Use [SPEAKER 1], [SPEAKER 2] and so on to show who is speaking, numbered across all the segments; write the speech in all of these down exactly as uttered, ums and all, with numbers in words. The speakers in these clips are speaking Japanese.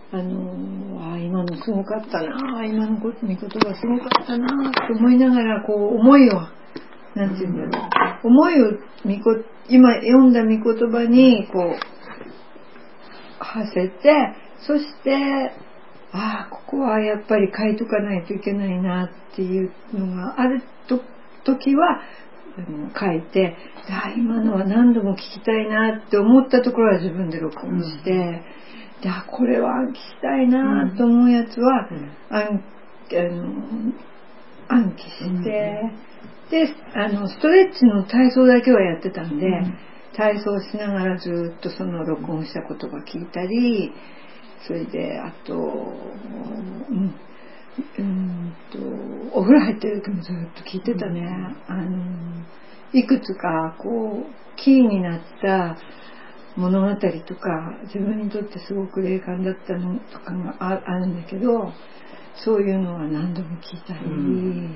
[SPEAKER 1] あのあ今のすごかったな、今の御言葉すごかったなと思いながら、こう思いをなんていうんだろう、思いをみこ今読んだ御言葉にこう馳せて、そしてああここはやっぱり書いとかないといけないなっていうのがあると時はあの書いて、あ今のは何度も聞きたいなって思ったところは自分で録音して、うん、であこれは聞きたいなと思うやつは、うん、暗, あの暗記して、うん、であのストレッチの体操だけはやってたんで、うん、体操しながらずっとその録音した言葉聞いたり、それであと、うんうんとお風呂入ってる時もずっと聞いてたね、うん、あのいくつかこうキーになった物語とか自分にとってすごく霊感だったのとかが あ, あるんだけど、そういうのは何度も聞いたり、うん、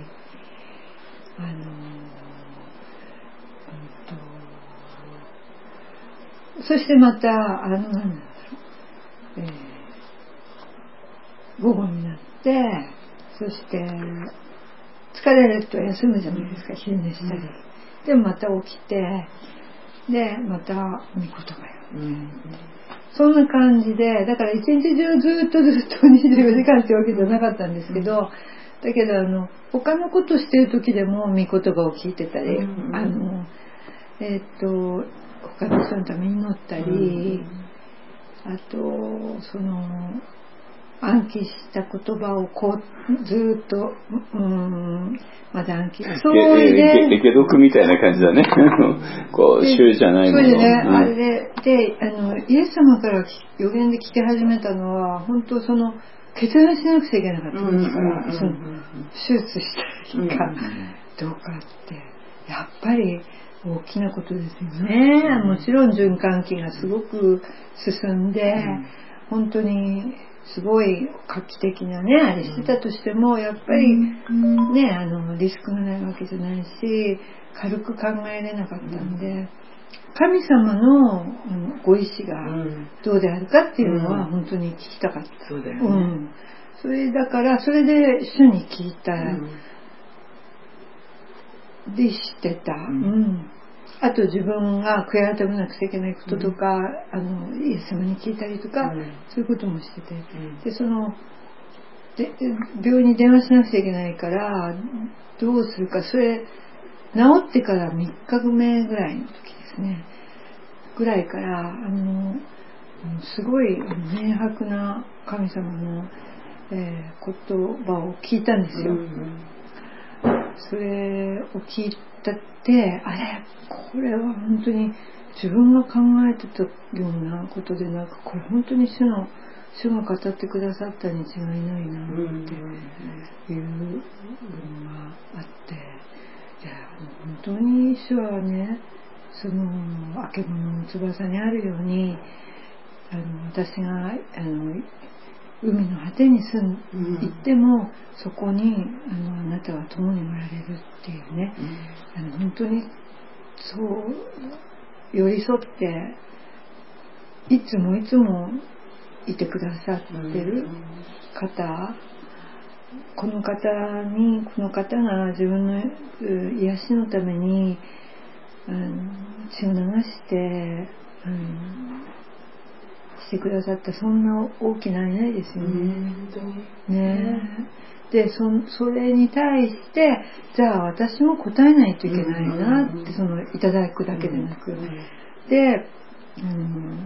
[SPEAKER 1] あの、うん、とそしてまたあのなんだろう、えー、午後になってそして疲れると休むじゃないですか、昼寝したり、うん、でまた起きてでまた御言葉よ、うん、そんな感じで、だから一日中ずっとずっとにじゅうよじかんってわけじゃなかったんですけど、うん、だけどあの他のことしてる時でも御言葉を聞いてたり、うん、あのえっと他の人のために祈ったり、うん、あとその暗記した言葉をこうずっとうーんまだ暗記そう
[SPEAKER 2] で解読みたいな感じだねこう週じゃないもの、
[SPEAKER 1] それでね、うん、あれでであのイエス様から予言で聞き始めたのは本当その決断しなくちゃいけなかったんですから、その手術したりか、うんうん、どうかってやっぱり大きなことですよね、うん、もちろん循環器がすごく進んで、うん、本当にすごい画期的なねあれしてたとしても、やっぱりねあのリスクがないわけじゃないし軽く考えれなかったんで、神様のご意志がどうであるかっていうのは本当に聞きたかった、
[SPEAKER 3] そうだよね、
[SPEAKER 1] うん、それだからそれで主に聞いた、うん、でしてた、うんうん、あと自分が悔い改めなくちゃいけないこととか、うん、あのイエス様に聞いたりとか、うん、そういうこともしてて、うん、でそので病院に電話しなくちゃいけないからどうするか、それ治ってからみっかめぐらいの時ですねぐらいからあのすごい明白な神様の、えー、言葉を聞いたんですよ、うんうん、それを聞いたってあれこれは本当に自分が考えてたようなことでなく、これ本当に主の主が語ってくださったに違いないなっていうのがあって、いや本当に主はねそのあけぼのの翼にあるようにあの私があの海の果てに住ん、うん、行ってもそこにあのあなたは共におられるっていうね、うん、あの本当にそう寄り添っていつもいつもいてくださってる方、うん、この方にこの方が自分の癒しのためにあの血を流してあのしてくださったそんな大きな愛ないですよね、うん、ねで そ, それに対してじゃあ私も答えないといけないなって、そのいただくだけでなく、で、うん、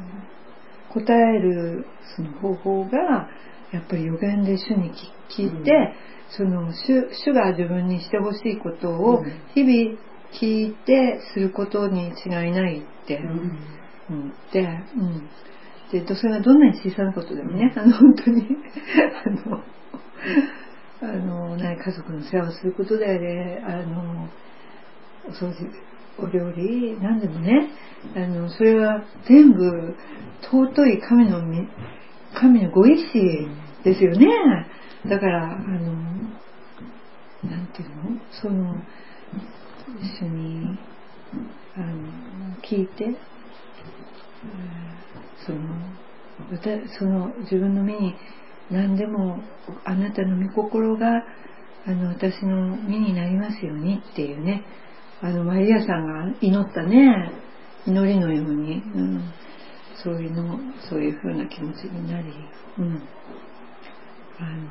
[SPEAKER 1] 答えるその方法がやっぱり予言で主に聞いて、うん、その 主, 主が自分にしてほしいことを日々聞いてすることに違いないって思って、うん、でそれがどんなに小さなことでもね、あの本当にあのあの家族の世話をすることであれ、あのお掃除お料理何でもね、あのそれは全部尊い神の神のご意志ですよね。だからあのなんていうのその一緒にあの聞いて、そのその自分の身に何でもあなたの御心があの私の身になりますようにっていうね、あのマリアさんが祈ったね祈りのように、うん、そういうのそういう風な気持ちになり、うん、あの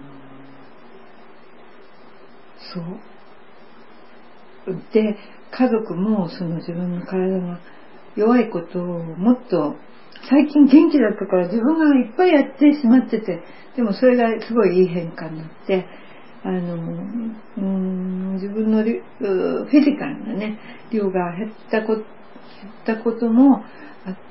[SPEAKER 1] そうで家族もその自分の体が弱いことをもっと最近元気だったから自分がいっぱいやってしまってて、でもそれがすごいいい変化になって、あのうーん自分のフィジカルなね量が減ったこ、減ったこともあって、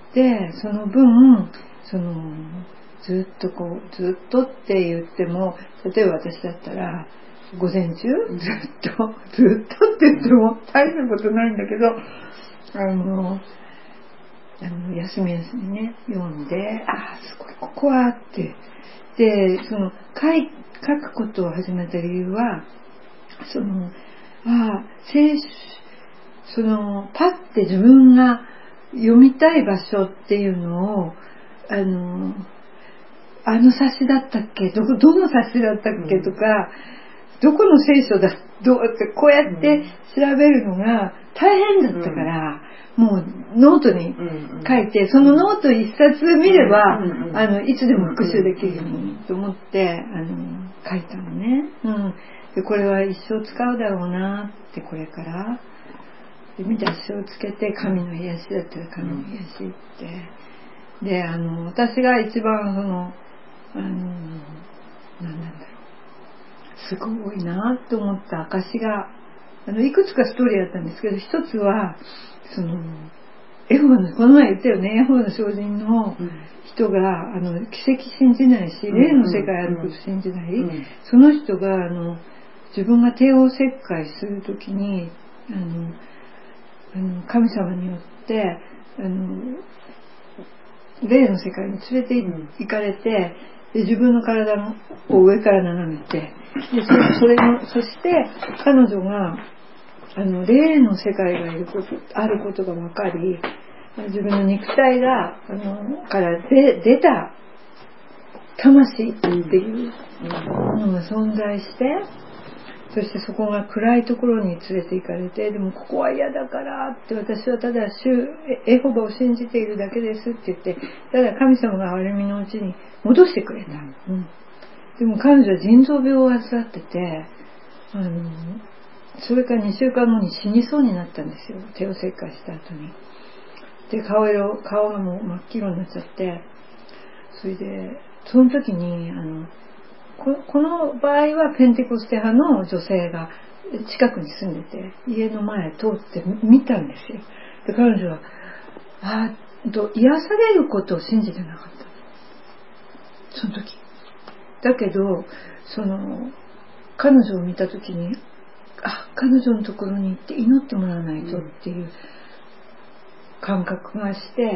[SPEAKER 1] その分そのずっとこうずっとって言っても、例えば私だったら午前中ずっとずっとって言っても大したことないんだけど、あのあの休み休みね読んで、ああすごいここはってでその書い書くことを始めた理由は、そのああ聖書そのパッて自分が読みたい場所っていうのをあのあの冊子だったっけ ど, どの冊子だったっけ、うん、とかどこの聖書だどうってこうやって調べるのが大変だったから、うん、もうノートに書いて、そのノート一冊見れば、うん、あのいつでも復習できるようにと思ってあの書いたのね、うん、でこれは一生使うだろうなってこれからで見出しをつけて神の癒しだったら神の癒しってであの私が一番そのあの何なんだろうすごいなと思った証があのいくつかストーリーだったんですけど、一つはそのエホバのこの前言ったよね、エホバの証人の人があの奇跡信じないし霊の世界あること信じない、うんうん、その人があの自分が帝王切開するときにあのあの神様によってあの霊の世界に連れて行かれて、で自分の体を上から眺めて、で そ, それのそして彼女があの霊の世界がいることあることが分かり、自分の肉体があのからで出た魂っていうのが存在して、そしてそこが暗いところに連れて行かれて、でもここは嫌だからって、私はただ主エホバを信じているだけですって言って、ただ神様が憐れみのうちに戻してくれた、うん、でも彼女は腎臓病を患ってて、あのそれからにしゅうかんごに死にそうになったんですよ、帝王切開した後に。で顔色顔がもう真っ黄色になっちゃって、それでその時にあのこ, この場合はペンテコステ派の女性が近くに住んでて家の前通って見たんですよ。で彼女はあと癒されることを信じてなかったその時だけど、その彼女を見た時にあ彼女のところに行って祈ってもらわないとっていう感覚がして、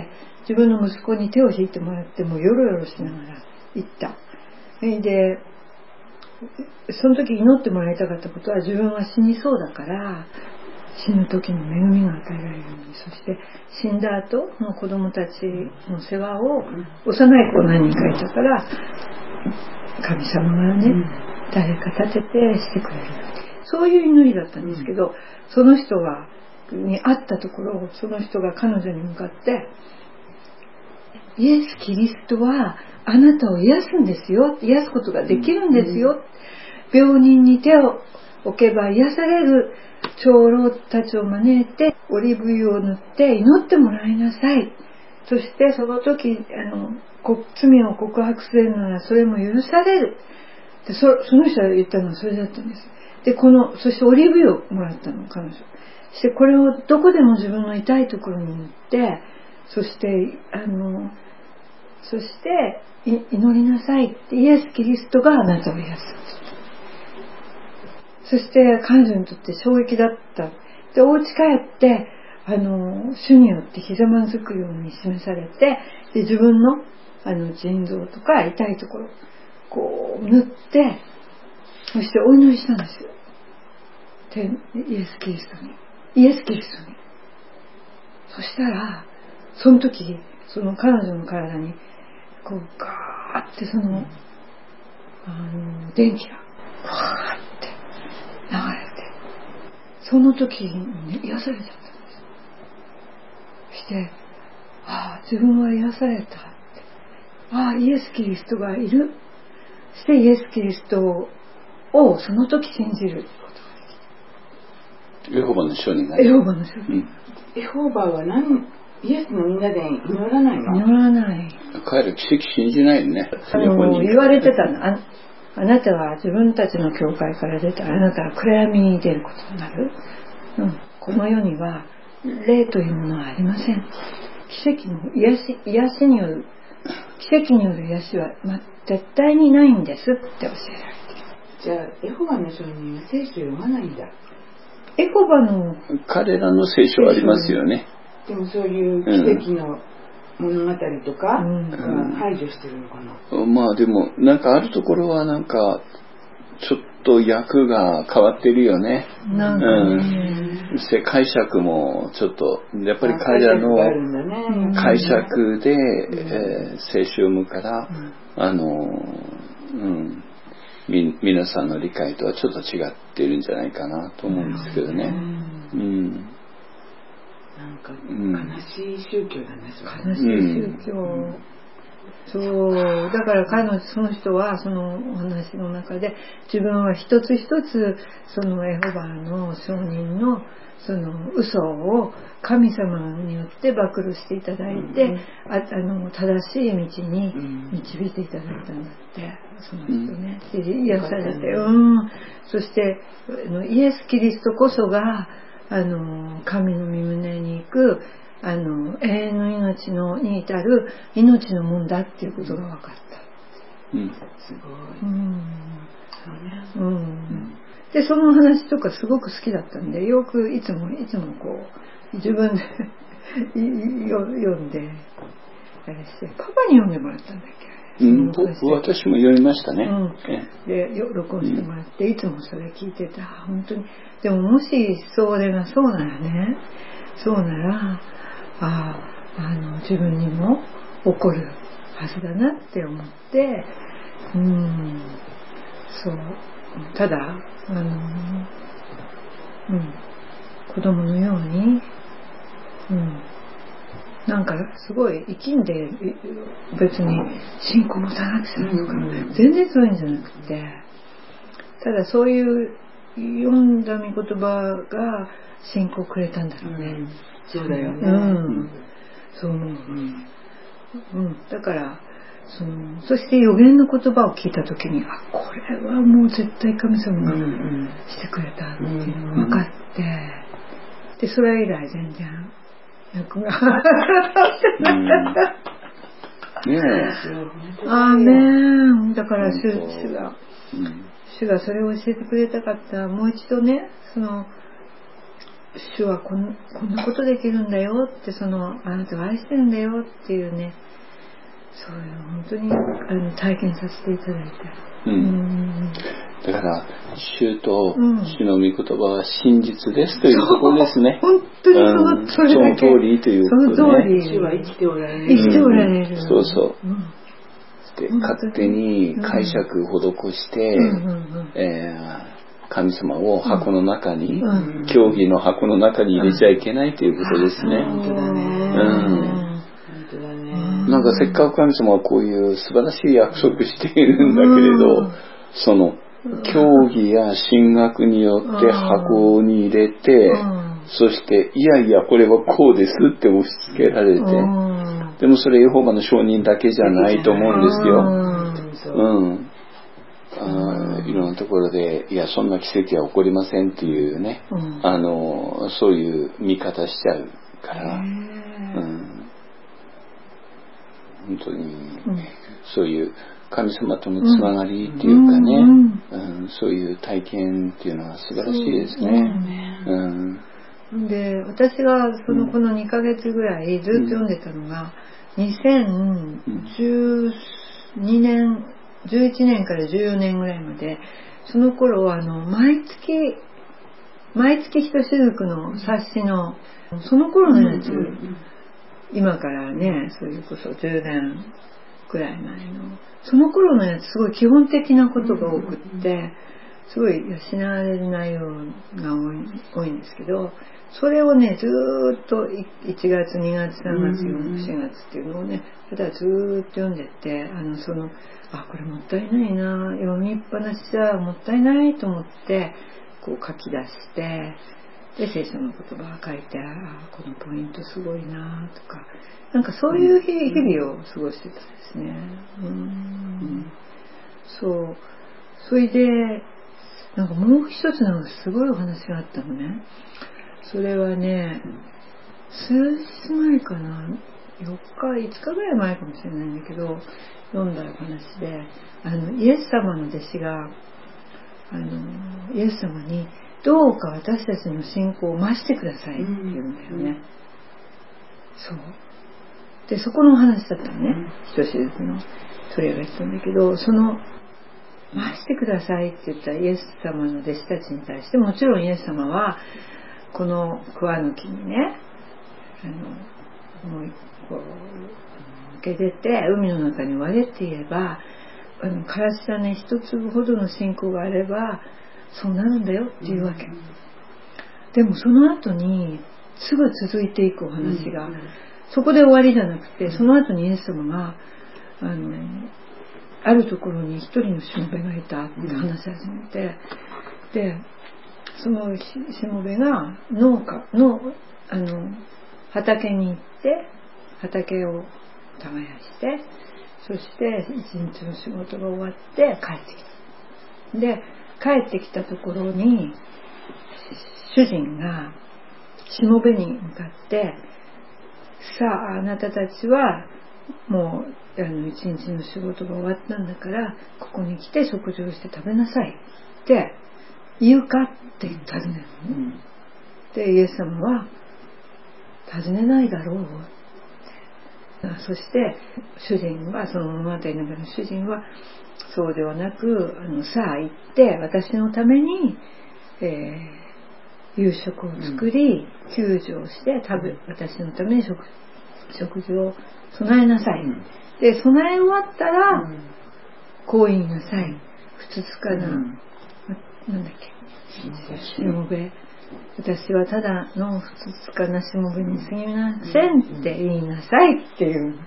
[SPEAKER 1] 自分の息子に手を引いてもらってもよろよろしながら行った。でその時祈ってもらいたかったことは、自分は死にそうだから死ぬ時の恵みが与えられるように、そして死んだ後の子供たちの世話を幼い子何人かいたから神様がね、誰か立ててしてくれる、そういう祈りだったんですけど、その人がに会ったところ、その人が彼女に向かってイエス・キリストはあなたを癒すんですよ、癒すことができるんですよ、うん、病人に手を置けば癒される長老たちを招いてオリーブ油を塗って祈ってもらいなさい、そしてその時あの罪を告白するならそれも許されるで そ, その人が言ったのはそれだったんです。でこのそしてオリーブ油をもらったの彼女。そしてこれをどこでも自分の痛いところに塗って、そしてあのそして祈りなさいってイエス・キリストがあなたを癒す。そして彼女にとって衝撃だった。でお家帰ってあの主によってひざまずくように示されて、で自分のあの腎臓とか痛いところこう塗って、そしてお祈りしたんですよ。でイエス・キリストにイエス・キリストに。そしたらその時その彼女の体にこうガーってその、あの電気がわーって流れて、その時に、ね、癒されちゃったんです。して、ああ自分は癒されたって、ああイエス・キリストがいる、してイエス・キリストをその時信じることができた。
[SPEAKER 2] エホバの証人が、
[SPEAKER 1] エホバの証人、うん、
[SPEAKER 3] エホバは何、イエスのみんなで祈らないの？
[SPEAKER 1] 祈らない。
[SPEAKER 2] 彼ら奇跡信じないね。
[SPEAKER 1] あの言われてたの、あ、あなたは自分たちの教会から出たらあなたは暗闇に出ることになる、うん、この世には霊というものはありません。奇跡の癒し、癒しによる奇跡による癒しは、ま、絶対にないんですって教えられてる。
[SPEAKER 3] じゃあエホバの証人は聖書を読まないんだ。
[SPEAKER 1] エホバの
[SPEAKER 2] 彼らの聖書はありますよね。
[SPEAKER 3] でもそういう奇跡の物語とか、うん、排除してるのかな、
[SPEAKER 2] うん、まあでもなんかあるところはなんかちょっと訳が変わってるよね。
[SPEAKER 1] なんかね、
[SPEAKER 2] うん、解釈もちょっとやっぱり彼らの解釈で、うんえー、聖書を読むから、うん、あの、うん、み皆さんの理解とはちょっと違ってるんじゃないかなと思うんですけどね。うんうん
[SPEAKER 3] なんか悲しい宗教だね、
[SPEAKER 1] うん、悲しい宗教、うん、そうだから彼のその人はそのお話の中で自分は一つ一つそのエホバの証人のその嘘を神様によって暴露していただいて、うん、ああの正しい道に導いていただいたんだって、その人ね、うん、癒されて、うん、そしてイエス・キリストこそがあの神の御胸に行くあの永遠の命のに至る命のもんだっていうことが分かった、
[SPEAKER 2] うん、
[SPEAKER 3] すごい、
[SPEAKER 1] うんうん、でその話とかすごく好きだったんでよくいつもいつもこう自分で読んであれしてパパに読んでもらったんだっけ、
[SPEAKER 2] うん、私も読みましたね、うん、
[SPEAKER 1] で録音してもらって、うん、いつもそれ聞いてた。本当にでももしそれがそうならね、そうならああの自分にも起こるはずだなって思って、うんそうただあの、うん、子供のように、うんなんかすごい生きんで別に信仰も持たなくちゃとか、うん、全然そういうんじゃなくて、ただそういう読んだ御言葉が信仰をくれたんだろうね、うん、
[SPEAKER 3] そうだよね、
[SPEAKER 1] うん、そう思う、うんうん、だからそのそして予言の言葉を聞いた時にあこれはもう絶対神様がしてくれたっていうのが分かって、でそれ以来全然役がうん
[SPEAKER 2] ね
[SPEAKER 1] えあーねだから 主, 主が、うん、主がそれを教えてくれたかったもう一度ねその主はこ ん, こんなことできるんだよってそのあなたが愛してるんだよっていうねそういう本当にあの体験させていただいて、
[SPEAKER 2] うんうん、だから主と主の御言葉は真実ですというところですね。
[SPEAKER 1] 本当にそ の,、うん、それだけ
[SPEAKER 2] その通りということね。
[SPEAKER 3] 主は生きておられる。
[SPEAKER 1] 生きておられる。
[SPEAKER 2] うん、そうそう。うん、で勝手に解釈施して、うんえー、神様を箱の中に、うん、教義の箱の中に入れちゃいけないということですね。
[SPEAKER 3] 本当だね。
[SPEAKER 2] うんなんかせっかく神様はこういう素晴らしい約束しているんだけれど、その教義や神学によって箱に入れて、そしていやいやこれはこうですって押し付けられて、でもそれエホバの証人だけじゃないと思うんですよ。うんあいろんなところでいやそんな奇跡は起こりませんっていうね、あのそういう見方しちゃうから。うん本当に、うん、そういう神様とのつながりっていうかね、うんうんうん、そういう体験っていうのは素晴らしいですね。うん
[SPEAKER 1] うん、で私がそのこのにかげつぐらいずっと読んでたのが、うん、にせんじゅうにねんじゅういちねんからじゅうよねんぐらいまでその頃はあの毎月毎月ひとしずくの冊子のその頃のやつ、うんうんうん今からね、それこそじゅうねんぐらい前のその頃のやつすごい基本的なことが多くってすごい養われる内容が多い、多いんですけど、それをねずーっといちがつにがつさんがつよんがつしがつっていうのをねただずーっと読んでってあのそのあこれもったいないな読みっぱなしじゃもったいないと思ってこう書き出してで聖書の言葉を書いてあこのポイントすごいなとかなんかそういう日々を過ごしてたんですね。うん、うん、そうそれでなんかもう一つなんかすごいお話があったのね。それはね数日前かなよっかいつかぐらい前かもしれないんだけど読んだ話であのイエス様の弟子があのイエス様にどうか私たちの信仰を増してくださいって言うんだよね、うん、そうでそこのお話だったのね、ひとしずくの鳥が言ったんだけどその増してくださいって言ったイエス様の弟子たちに対してもちろんイエス様はこの桑の木にねあのもうこう受け出て海の中に割れって言えばあのからし種一粒ほどの信仰があればそうなるんだよっていうわけ、うん、でもその後にすぐ続いていくお話が、うん、そこで終わりじゃなくてその後にイエス様があのあるところに一人のしもべがいたって話し始めて、うん、でそのしもべが農家のあの畑に行って畑を耕してそして一日の仕事が終わって帰ってきた。で帰ってきたところに主人がしもべに向かってさああなたたちはもうあの一日の仕事が終わったんだからここに来て食事をして食べなさいって言うかって尋ねるの、うん、でイエス様は尋ねないだろうそして主人はその物語の中の主人はそうではなくあのさあ行って私のために、えー、夕食を作り、うん、救助をして食べ私のために 食, 食事を備えなさい、うん、で備え終わったら、うん、こう言いなさいふつつかな、うん、なんだっけしもべ私はただのふつつかなしもべに過ぎませんって言いなさいっていう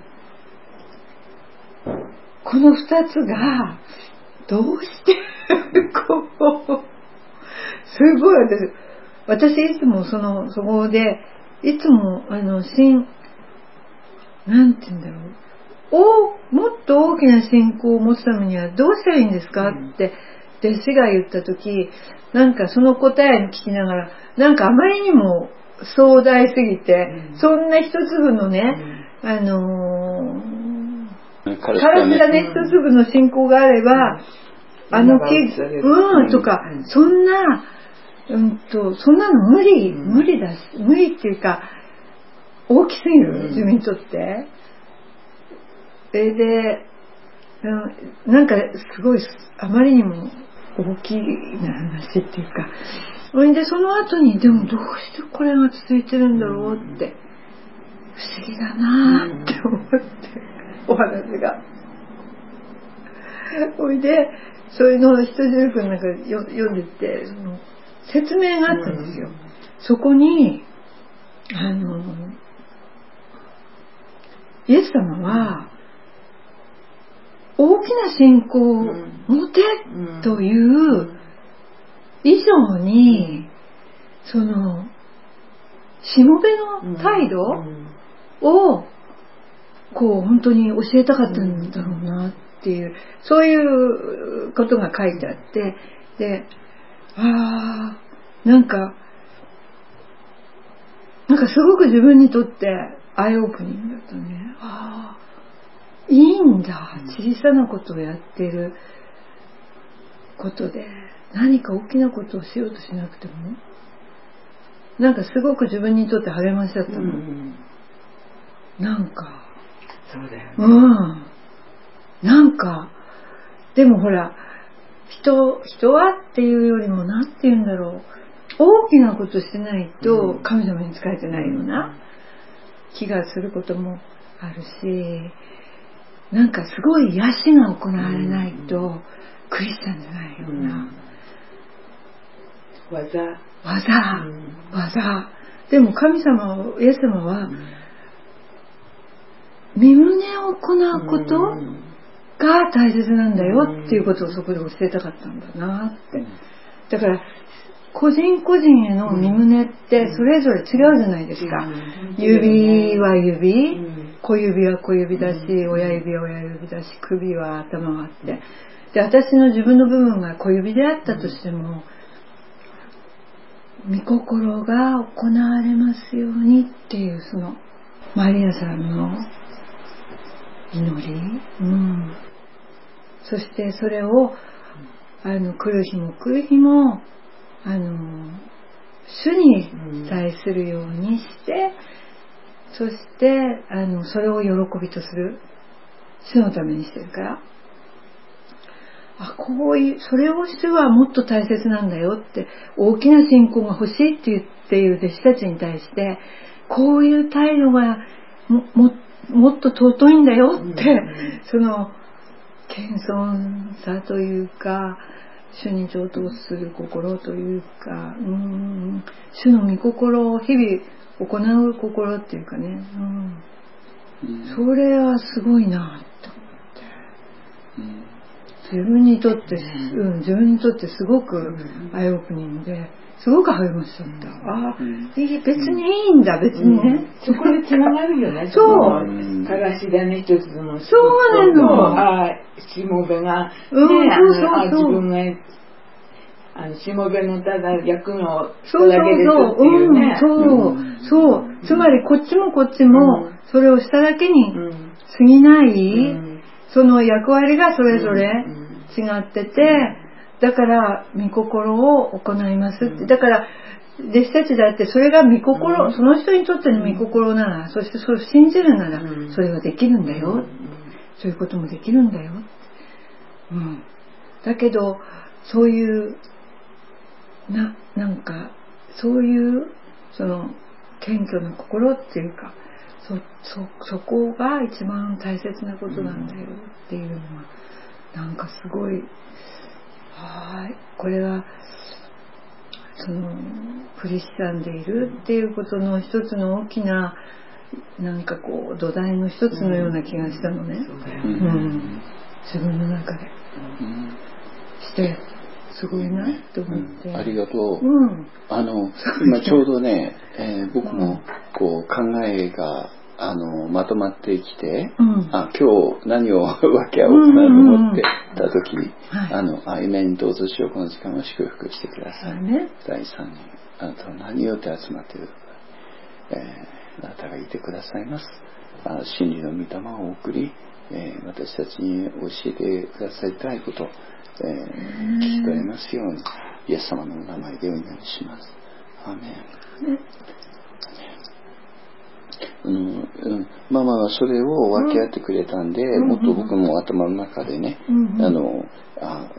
[SPEAKER 1] このふたつがどうしてこうすごい私私いつもそのそこでいつもあの信なんて言うんだろうおもっと大きな信仰を持つためにはどうしたらいいんですかって弟子が言った時なんかその答えを聞きながらなんかあまりにも壮大すぎて、うん、そんな一粒のね、うん、あのー、からし種一粒の信仰があれば、うん、あの木うんとか、うん、そんなうんとそんなの無理、うん、無理だし無理っていうか大きすぎる、うん、自分にとってででなんかすごいあまりにも大きな話っていうかそれでその後にでもどうしてこれが続いてるんだろうって不思議だなって思ってお話がそれでそれのひとじゅうくんなんか読んでてその説明があったんですよ。そこにあのイエス様は大きな信仰を持てという以上にそのしもべの態度をこう本当に教えたかったんだろうなっていうそういうことが書いてあってでああなんかなんかすごく自分にとってアイオープニングだったね。ああいいんだ小さなことをやってることで何か大きなことをしようとしなくてもなんかすごく自分にとって励ましだったの、うん、なんか
[SPEAKER 3] そうだよね、
[SPEAKER 1] うん、なんかでもほら 人, 人はっていうよりもなんて言うんだろう大きなことしてないと神様に仕えてないような気がすることもあるしなんかすごい癒しが行われないとクリスチャンじゃないような、
[SPEAKER 3] うん、技
[SPEAKER 1] 技、うん、技でも神様イエス様は、うん、身胸を行うことが大切なんだよっていうことをそこで教えたかったんだなって。だから個人個人への身胸ってそれぞれ違うじゃないですか。指は指、小指は小指だし、親指は親指だし、首は頭があって、で私の自分の部分が小指であったとしても、御心が行われますようにっていうそのマリアさんの祈り、うん、そしてそれをあの来る日も来る日もあの主に対するようにして、うん、そしてあのそれを喜びとする、主のためにしてるから、あこういうそれを主はもっと大切なんだよって、大きな信仰が欲しいって言っている弟子たちに対してこういう態度が も, も, もっと尊いんだよって、うん、その謙遜さというか主に上等する心というか、うん、主の御心を日々行う心っていうかね、うんうん、それはすごいなと思って、うん、自分にとって、うん、自分にとってすごくアイオープニングですごく励ましちゃった、うん、あ、うん、いい別にいいんだ別にね、うん、
[SPEAKER 3] そこでつながるよね。
[SPEAKER 1] そう、
[SPEAKER 3] からし種一つの
[SPEAKER 1] そうなの、
[SPEAKER 3] あしもべが、ね、
[SPEAKER 1] うん
[SPEAKER 3] あの
[SPEAKER 1] そうそうそう
[SPEAKER 3] あ自分があのしもべのただ役の人だけですっていうね、
[SPEAKER 1] そうそうそう、うん、そう、つまりこっちもこっちもそれをしただけに過ぎない、うん、その役割がそれぞれ違ってて、だから御心を行いますって、だから弟子たちだってそれが御心、うん、その人にとっての御心なら、そしてそれを信じるならそれができるんだよ、うん、そういうこともできるんだよ、うん、だけどそういうな、なんかそういうその謙虚な心っていうか、そ、そ、そこが一番大切なことなんだよっていうのはなんかすごい、はい、これはそのクリスチャンでいるっていうことの一つの大きななんかこう土台の一つのような気がしたのね、うんうん、自分の中で、うん、してすごいなと思って、
[SPEAKER 2] うん、ありがとう、
[SPEAKER 1] うん、
[SPEAKER 2] あの今ちょうどね、えー、僕もこう考えがあのまとまってきて、うん、あ今日何を分け合おうかなと思ってた時に、はい、あのあ夢にどうぞしようこの時間を祝福してください、ね、だいさんにんあなたは何よって集まっているのか、えー、あなたがいてくださいます。あ真理の御霊を送り、えー、私たちに教えてくださりたいこと、えー、聞き取れますようにイエス様のお名前でお祈りします。アーメン。うんうん、ママはそれを分け合ってくれたんで、うん、もっと僕も頭の中でね、うん、あのあ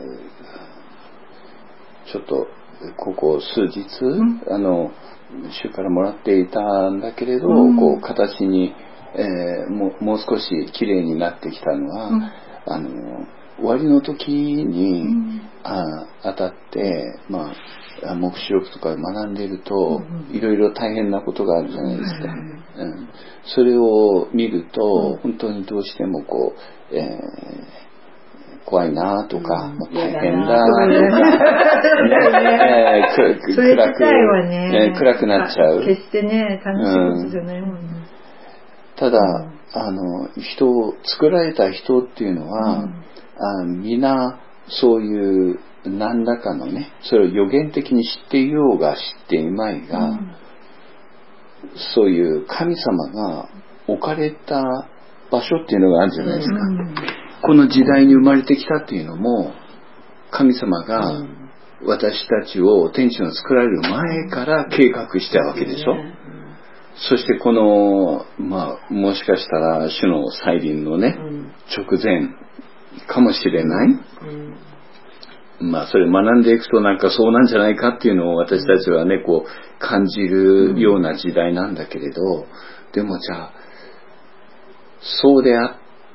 [SPEAKER 2] ちょっとここ数日、うん、あの主からもらっていたんだけれど、うん、こう形に、えー、も, もう少しきれいになってきたのは、うん、あの終わりの時に、うん、あ当たって、まあ、黙示録とか学んでいると、うん、いろいろ大変なことがあるじゃないですか、うん、それを見ると、うん、本当にどうしてもこう、えー、怖いなとか、うん、もう大変だとか、ねえー、
[SPEAKER 1] それ自体はね、
[SPEAKER 2] えー、暗くなっちゃう。
[SPEAKER 1] 決してね楽しいことじゃないもんね、うん、
[SPEAKER 2] ただ、あの人を作られた人っていうのは、うんあ皆そういう何らかのねそれを予言的に知っていようが知っていまいが、うん、そういう神様が置かれた場所っていうのがあるじゃないですか、うん、この時代に生まれてきたっていうのも神様が私たちを天地の作られる前から計画したわけでしょ、うん、そしてこのまあもしかしたら主の再臨のね、うん、直前かもしれない、うん、まあそれ学んでいくとなんかそうなんじゃないかっていうのを私たちはねこう感じるような時代なんだけれど、でもじゃあそうであっ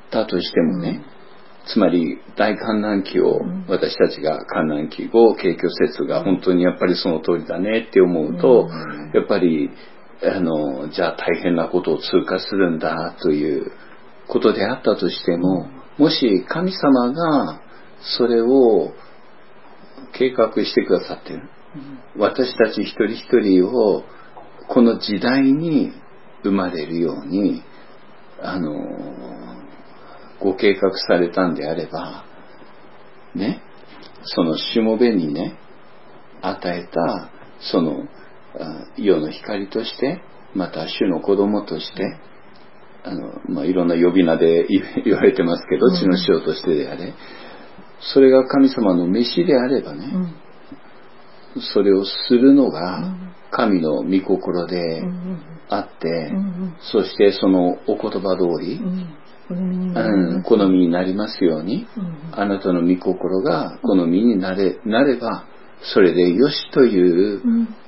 [SPEAKER 2] たとしてもね、つまり大観覧期を私たちが観覧期後景挙説が本当にやっぱりその通りだねって思うと、やっぱりあのじゃあ大変なことを通過するんだということであったとしても、もし神様がそれを計画してくださっている、私たち一人一人をこの時代に生まれるようにあのご計画されたんであればね、そのしもべにね与えたその世の光として、また主の子供として、あの、まあ、いろんな呼び名で言われてますけど、地の塩としてであれ、それが神様の召しであればね、それをするのが神の御心であって、そしてそのお言葉通り、うん、好みになりますように、あなたの御心が好みになれ、なれば、それでよしという、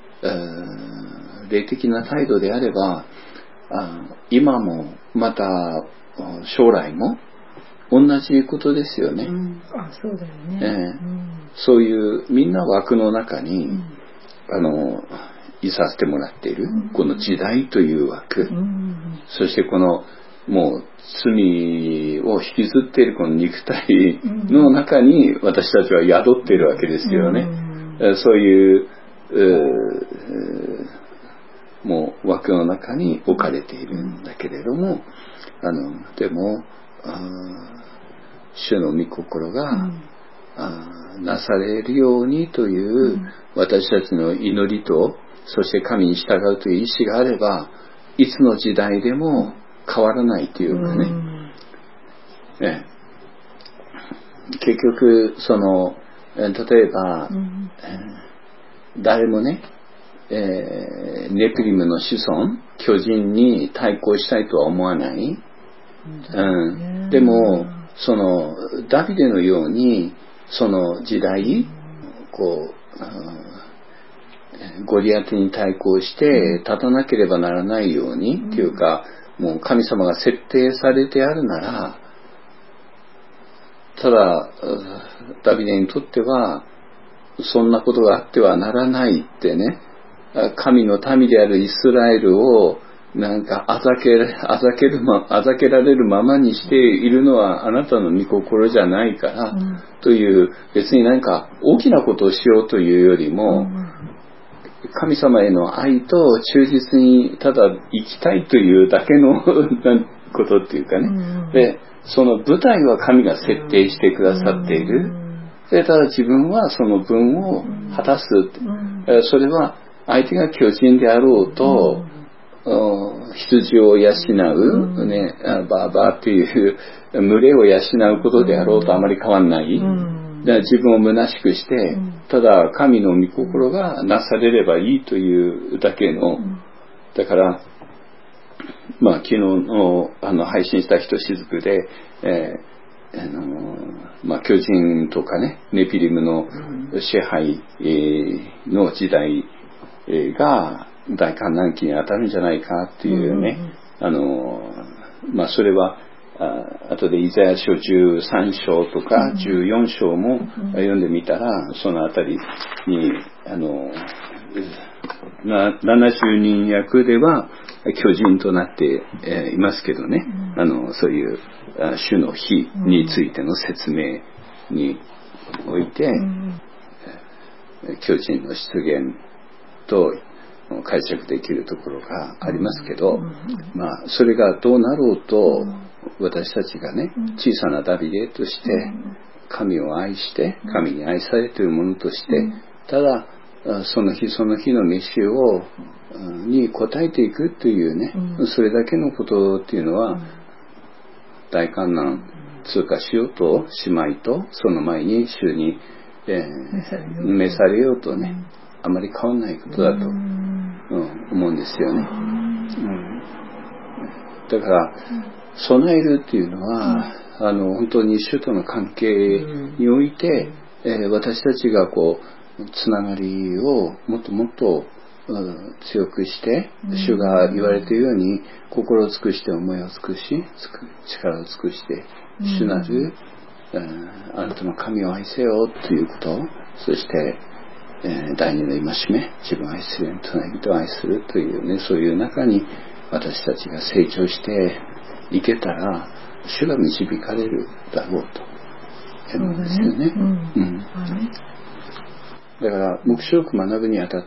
[SPEAKER 2] 霊的な態度であれば、今もまた将来も同じことですよね。うん、
[SPEAKER 1] あ、そうだよね、
[SPEAKER 2] えーうん。そういうみんな枠の中に、うん、あのいさせてもらっている、うん、この時代という枠、うん、そしてこのもう罪を引きずっているこの肉体の中に私たちは宿っているわけですよね。うん、そういう、もう枠の中に置かれているんだけれども、あのでも主の御心が、うん、なされるようにという、うん、私たちの祈りと、そして神に従うという意志があれば、いつの時代でも変わらないというかね、うんね、結局その例えば、うん、誰もね、えー、ネプリムの子孫巨人に対抗したいとは思わない、うん、でもそのダビデのようにその時代こうゴリアテに対抗して立たなければならないように、うん、っていうかもう神様が設定されてあるなら、ただダビデにとってはそんなことがあってはならないってね、神の民であるイスラエルをなんかあざけ、あざけるま、あざけられるままにしているのはあなたの御心じゃないから、うん、という別に何か大きなことをしようというよりも、うん、神様への愛と忠実にただ生きたいというだけのことっていうかね、うん、でその舞台は神が設定してくださっている、でただ自分はその分を果たす、うん、それは相手が巨人であろうと、うん、羊を養う、ね、バーバーっていう群れを養うことであろうとあまり変わんない、うん、で自分を虚しくして、ただ神の御心がなされればいいというだけの、だからまあ昨日のあの配信した人しずくで、えーあのまあ、巨人とかねネピリムの支配の時代が大観覧期に当たるんじゃないかっていうね、あのまあそれはあ後でイザヤ書じゅうさん章とかじゅうよん章も読んでみたら、そのあたりにあのななじゅうにん役では巨人となっていますけどね、あのそういう主の日についての説明において、巨人の出現と解釈できるところがありますけど、まあそれがどうなろうと私たちがね小さなダビデとして神を愛して神に愛されているものとして、ただその日その日の召しをに応えていくというね、それだけのことっていうのは大観覧通過しようと姉妹とその前に主に、えー、召されようとね、あまり変わらないことだと、うん、思うんですよね、うん、だから備えるっていうのは、うん、あの本当に主との関係において、えー、私たちがこうつながりをもっともっと強くして、主が言われているように心を尽くして思いを尽くし力を尽くして主なる、うん、あなたの神を愛せよということ、そして、えー、第二の戒め、自分を愛するように隣人を愛するというね、そういう中に私たちが成長していけたら主が導かれるだろうと思うんですよね。うんうん、だから黙示録学ぶにあたって、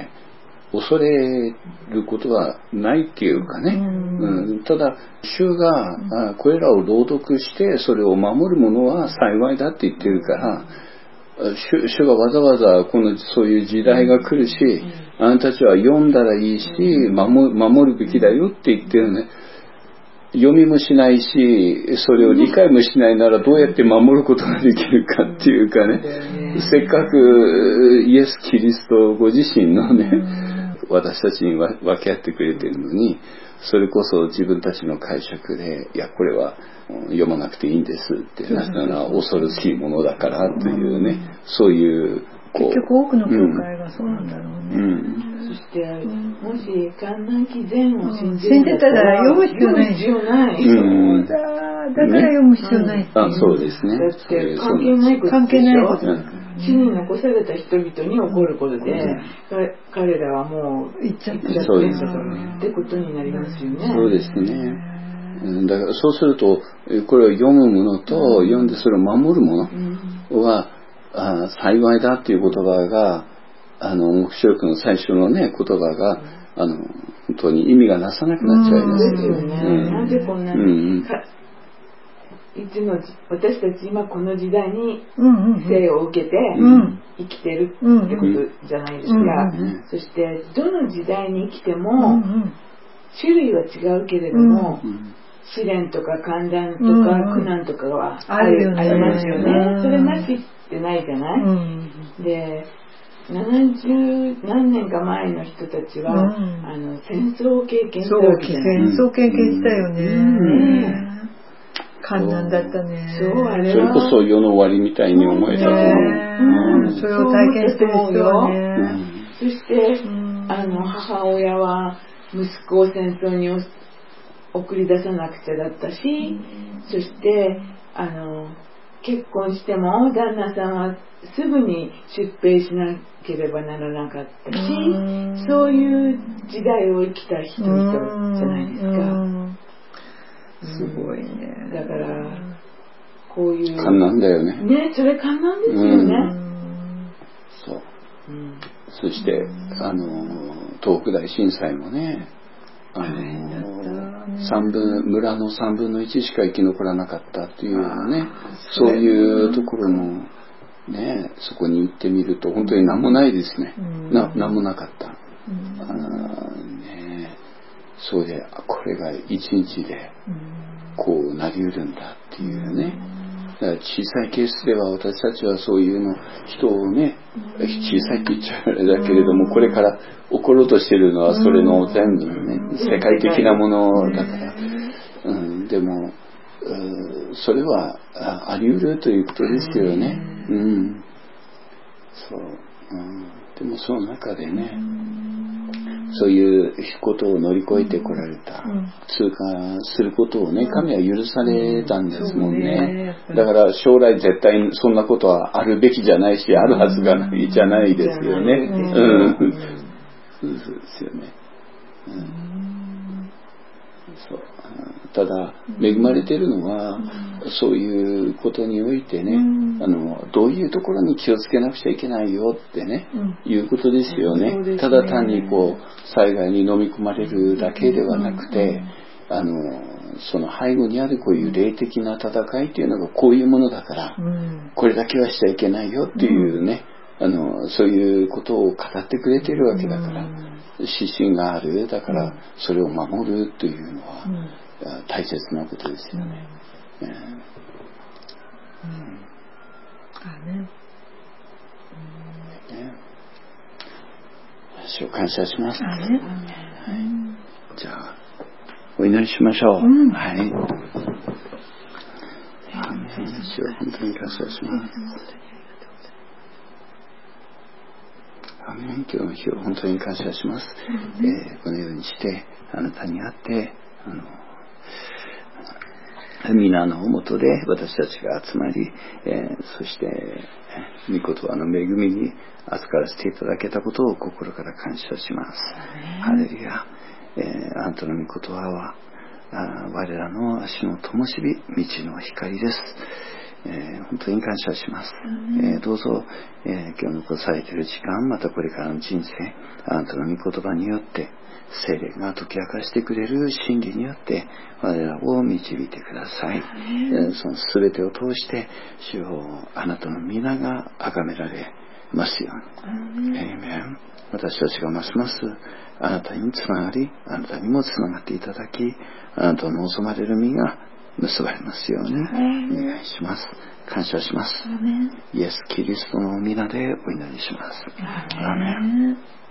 [SPEAKER 2] うん、恐れることはないっていうかね、うんうん、ただ主が、うん、これらを朗読してそれを守る者は幸いだって言ってるから、主, 主がわざわざこのそういう時代が来るし、あなたたちは読んだらいいし 守, 守るべきだよって言ってるね。読みもしないしそれを理解もしないならどうやって守ることができるかっていうかね、せっかくイエス・キリストご自身のね私たちに分け合ってくれてるのに、それこそ自分たちの解釈でいやこれは読まなくていいんですってなぜなら恐ろしいものだからというね、そういう
[SPEAKER 1] 結局多くの教会がそうなんだろうね、うん
[SPEAKER 3] うん、そして、うん、もし観覧期前を信じ
[SPEAKER 1] るんだったら読む必要ない。
[SPEAKER 3] 必要ない。
[SPEAKER 1] そうだ。だから読む必要ないっていう、
[SPEAKER 2] ね、あ、そうですね。
[SPEAKER 3] だって関係ないことでしょ。
[SPEAKER 1] 関係ないことだから、
[SPEAKER 3] ね。地に残された人々に起こることで、うん、彼らはもう
[SPEAKER 1] 行っちゃって
[SPEAKER 3] るそうですってことになりますよね。
[SPEAKER 2] そうですね。だからそうするとこれを読むものと、うん、読んでそれを守るものは、あ幸いだっていう言葉があの黙示録の最初のね言葉が、うん、あの本当に意味がなさなくなっちゃいます
[SPEAKER 3] よね。うん、なぜこんなに、うん、いつの私たち今この時代に生を受けて生きてるってことじゃないですか、うんうん、そしてどの時代に生きても、うん、種類は違うけれども、うん、試練とか寒暖とか苦難とかはある、うん、ありますよね。それなしってないじゃない、うん、でななじゅうなんねんか前の人たちは、うん、あの戦争を経験したわけじゃない。
[SPEAKER 1] 戦争経験したよね、うんね、困難だったね。
[SPEAKER 3] そうあれ
[SPEAKER 2] それこそ世の終わりみたいに思えたと思う、
[SPEAKER 1] うん、それを体験してる人はね、
[SPEAKER 3] うん、そして、うん、あの母親は息子を戦争に送り出さなくちゃだったし、うん、そしてあの結婚しても旦那さんはすぐに出兵しなければならなかったし、うん、そういう時代を生きた人々じゃないですか、うん
[SPEAKER 1] うん、すごいね。
[SPEAKER 3] だからこういう
[SPEAKER 2] 観難だよね。
[SPEAKER 3] ね、それ観難ですよね、うん、
[SPEAKER 2] そう、うん、そしてあの東北大震災もね、あの三分村のさんぶんのいちしか生き残らなかったっていうのね、そういうところもね、そこに行ってみると本当に何もないですね、うん、な何もなかった、うん、あね、そうでこれが一日でこうなりうるんだっていうね、だから小さいケースでは私たちはそういうの人をね、小さいって言っちゃうあれだけれども、これから起ころうとしているのはそれの全部ね、世界的なものだから、うん、でもそれはあり得るということですよね、うん、そう、うん、でもその中でね、そういうことを乗り越えてこられた、うん、通過することをね、神は許されたんですもんね、うん、だから将来絶対そんなことはあるべきじゃないし、あるはずがないじゃないですよね、うん、そうですよね、うん、そう、ただ恵まれているのは、うん、そういうことにおいてね、うん、あのどういうところに気をつけなくちゃいけないよってね、うん、いうことですよね、うん、ただ単にこう災害に飲み込まれるだけではなくて、うん、あのその背後にあるこういう霊的な戦いっていうのがこういうものだから、うん、これだけはしちゃいけないよっていうね、あのそういうことを語ってくれてるわけだから、指針がある、だからそれを守るというのは、大切なことですよね。うん。うん。
[SPEAKER 1] あね。
[SPEAKER 2] 主を感謝します。
[SPEAKER 1] あね。
[SPEAKER 2] はい。じゃあお祈りしましょう。うん、はい。主を本当に感謝します。アメン。 今日の日を本当に感謝します。えー、このようにしてあなたに会ってあの皆のもとで私たちが集まり、えー、そして御言葉の恵みに預からせていただけたことを心から感謝します。ハレルヤ、えー、あなたの御言葉はあ我らの足の灯火、道の光です。えー、本当に感謝します。えー、どうぞ、えー、今日残されている時間、またこれからの人生、あなたの御言葉によって聖霊が解き明かしてくれる真理によって我らを導いてください。えー、その全てを通して主よあなたの皆が崇められますように。エイメン。私たちがますますあなたにつながり、あなたにもつながっていただき、あなたの望まれる実が結ばれますようにお願いします。感謝します。イエス・キリストの皆でお祈りします。アーメン。